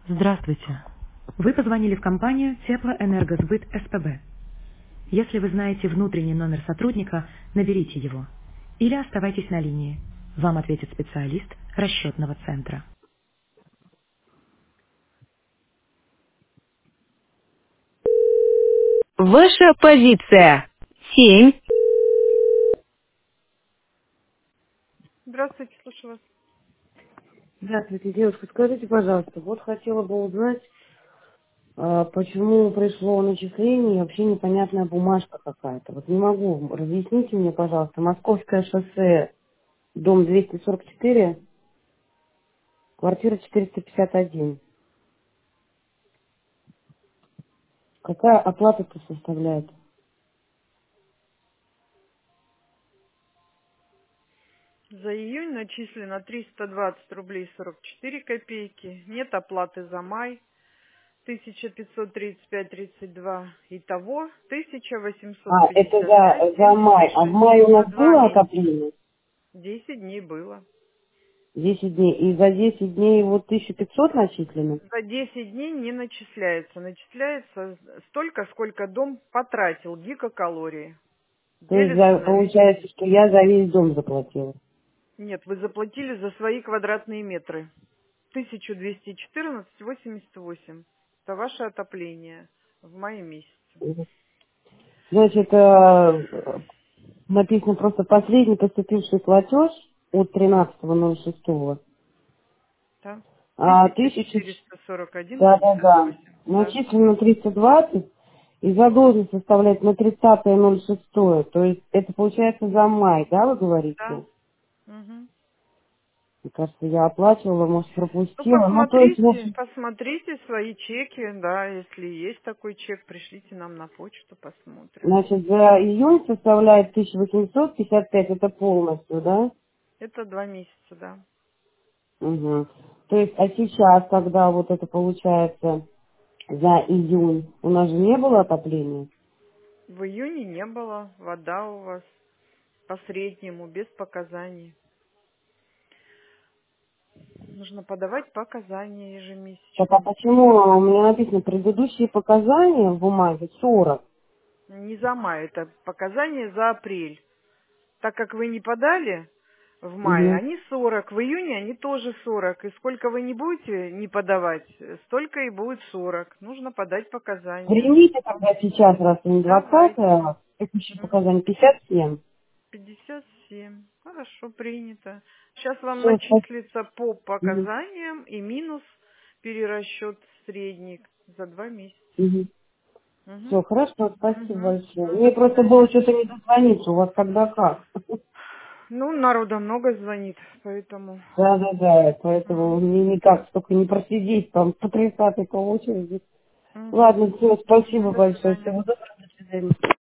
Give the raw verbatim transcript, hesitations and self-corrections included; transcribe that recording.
Здравствуйте. Вы позвонили в компанию Теплоэнергосбыт СПБ. Если вы знаете внутренний номер сотрудника, наберите его. Или оставайтесь на линии. Вам ответит специалист расчетного центра. Ваша позиция. Семь. Здравствуйте, слушаю вас. Здравствуйте, девушка. Скажите, пожалуйста, вот хотела бы узнать, а, почему пришло начисление и вообще непонятная бумажка какая-то. Вот не могу. Разъясните мне, пожалуйста. Московское шоссе, дом двести сорок четыре, квартира четыреста пятьдесят один. Какая оплата-то составляет? За июнь начислено триста двадцать рублей сорок четыре копейки. Нет оплаты за май. тысяча пятьсот тридцать пять тридцать два. Итого тысяча восемьсот А, это пятьдесят пять за, за семьдесят май. А в шесть. мае у За нас два было месяца. отопление? Десять дней было. Десять дней. И за десять дней вот тысяча пятьсот начислено? За десять дней не начисляется. Начисляется столько, сколько дом потратил гигакалории. То есть Делится за- на весь получается, месяц. что я за весь дом заплатила. Нет, вы заплатили за свои квадратные метры. тысяча двести четырнадцать восемьдесят восемь. Это ваше отопление в мае месяце. Значит, э, написано просто последний поступивший платеж от тринадцатого ноль шестого. Да? А тысяча тысяча, четыреста сорок один да, да, пятьдесят да. восемь. Да. Начислено триста двадцать и задолженность составляет на тридцатое ноль шестое. То есть это получается за май, да, вы Да. говорите? Мгм. Мне кажется, я оплачивала, может, Ну, пропустила. Ну, то есть, в посмотрите, общем, посмотрите свои чеки, да, если есть такой чек, пришлите нам на почту, посмотрим. значит, за июнь составляет тысяча восемьсот пятьдесят пять, это полностью, да? Это два месяца, да. Угу. То есть, а сейчас, когда вот это получается за июнь, у нас же не было отопления? В июне не было, вода у вас по среднему, без показаний. Нужно подавать показания Так а ежемесячно. почему у меня написано предыдущие показания в бумаге сорок? Не за май, это показания за апрель. Так как вы не подали в мае, Угу. они сорок, в июне они тоже сорок. И сколько вы не будете не подавать, столько и будет сорок. Нужно подать показания. Примите тогда сейчас, раз не двадцатое, Давайте. а текущие Мгм. показания пятьдесят семь. пятьдесят семь. Хорошо, принято. Сейчас вам Все, начислится по спасибо. показаниям и минус перерасчет средник за два месяца. Все, Угу. хорошо, спасибо Угу. большое. Ну, Мне до просто было свидания. что-то не дозвониться, у вас когда как. Ну, народа много звонит, поэтому... Да, да, да, поэтому Мгм. мне никак столько не просидеть, там по тридцатой по очереди. Мгм. Ладно, все, спасибо До большое, свидания. всего доброго, до свидания.